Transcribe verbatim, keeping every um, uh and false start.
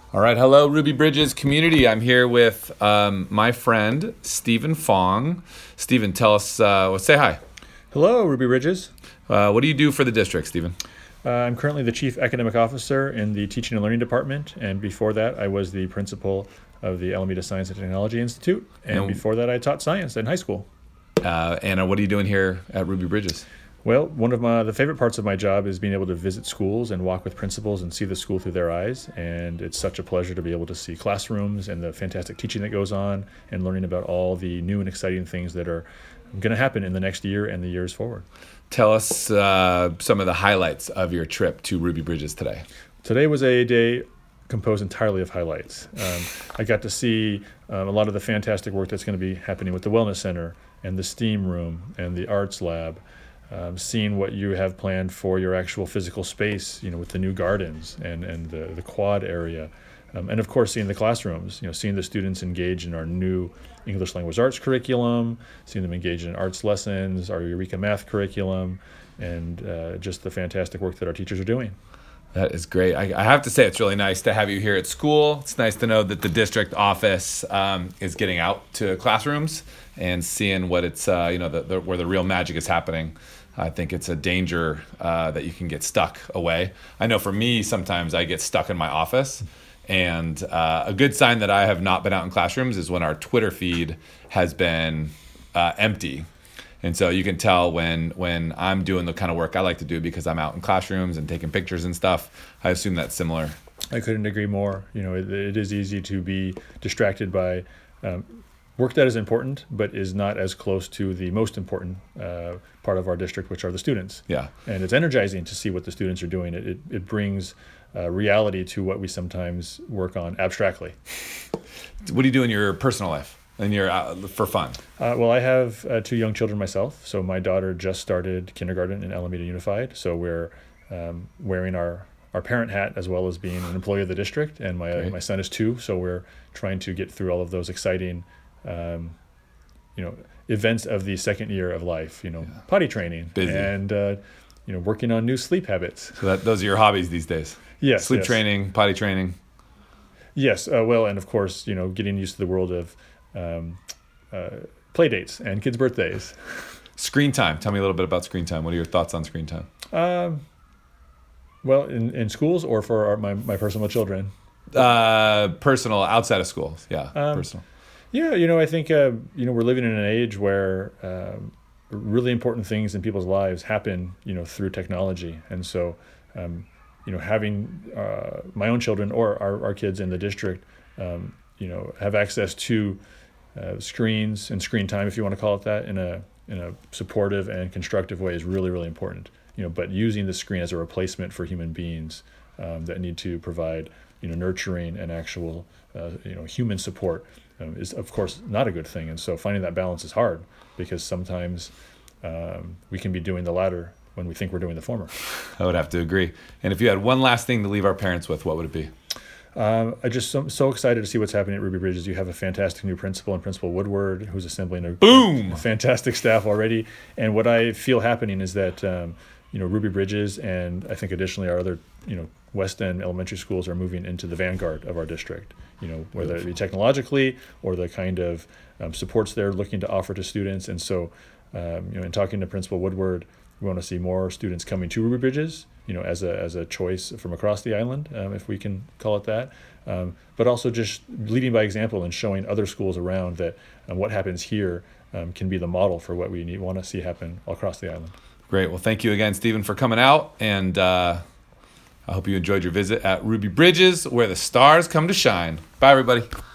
All right, hello, Ruby Bridges community. I'm here with um, my friend, Stephen Fong. Stephen, tell us, uh, well, say hi. Hello, Ruby Bridges. Uh, what do you do for the district, Stephen? Uh, I'm currently the Chief Academic Officer in the Teaching and Learning Department, and before that I was the Principal of the Alameda Science and Technology Institute, and, and before that I taught science in high school. Uh, Anna, what are you doing here at Ruby Bridges? Well, one of my the favorite parts of my job is being able to visit schools and walk with principals and see the school through their eyes, and it's such a pleasure to be able to see classrooms and the fantastic teaching that goes on and learning about all the new and exciting things that are going to happen in the next year and the years forward. Tell us uh, some of the highlights of your trip to Ruby Bridges today. Today was a day composed entirely of highlights. Um, I got to see um, a lot of the fantastic work that's going to be happening with the Wellness Center and the STEAM room and the Arts Lab. Um, seeing what you have planned for your actual physical space, you know, with the new gardens and, and the, the quad area. Um, and of course, seeing the classrooms, you know, seeing the students engage in our new English language arts curriculum, seeing them engage in arts lessons, our Eureka math curriculum, and uh, just the fantastic work that our teachers are doing. That is great. I, I have to say it's really nice to have you here at school. It's nice to know that the district office um, is getting out to classrooms and seeing what it's, uh, you know, the, the, where the real magic is happening. I think it's a danger uh, that you can get stuck away. I know for me, sometimes I get stuck in my office. And uh, a good sign that I have not been out in classrooms is when our Twitter feed has been uh, empty. And so you can tell when when I'm doing the kind of work I like to do because I'm out in classrooms and taking pictures and stuff. I assume that's similar. I couldn't agree more. You know, it, it is easy to be distracted by um, work that is important, but is not as close to the most important uh, part of our district, which are the students. Yeah. And it's energizing to see what the students are doing. It, it, it brings uh, reality to what we sometimes work on abstractly. What do you do in your personal life and your uh, for fun? Uh, well, I have uh, two young children myself. So my daughter just started kindergarten in Alameda Unified. So we're um, wearing our our parent hat as well as being an employee of the district. And my uh, my son is two. So we're trying to get through all of those exciting Um, you know, events of the second year of life, you know, yeah. potty training Busy. and, uh, you know, working on new sleep habits. So that those are your hobbies these days? Yes. Sleep yes. training, potty training. Yes. Uh, well, and of course, you know, getting used to the world of um, uh, play dates and kids' birthdays. Screen time. Tell me a little bit about screen time. What are your thoughts on screen time? Um, well, in, in schools or for our, my, my personal children? Uh, personal, outside of school. Yeah, um, personal. Yeah, you know, I think, uh, you know, we're living in an age where um, really important things in people's lives happen, you know, through technology. And so, um, you know, having uh, my own children or our, our kids in the district, um, you know, have access to uh, screens and screen time, if you want to call it that, in a in a supportive and constructive way is really, really important. You know, but using the screen as a replacement for human beings um, that need to provide, you know, nurturing and actual, uh, you know, human support Um, is of course not a good thing. And so finding that balance is hard because sometimes um, we can be doing the latter when we think we're doing the former. I would have to agree. And if you had one last thing to leave our parents with, what would it be? Um, I just so, so excited to see what's happening at Ruby Bridges. You have a fantastic new principal in Principal Woodward who's assembling a, Boom! a fantastic staff already. And what I feel happening is that um, you know, Ruby Bridges and I think additionally our other, you know, West End elementary schools are moving into the vanguard of our district, you know, whether it be technologically or the kind of um, supports they're looking to offer to students. And so, um, you know, in talking to Principal Woodward, we want to see more students coming to Ruby Bridges, you know, as a as a choice from across the island, um, if we can call it that. Um, but also just leading by example and showing other schools around that um, what happens here um, can be the model for what we need, want to see happen all across the island. Great. Well, thank you again, Stephen, for coming out. And uh, I hope you enjoyed your visit at Ruby Bridges, where the stars come to shine. Bye, everybody.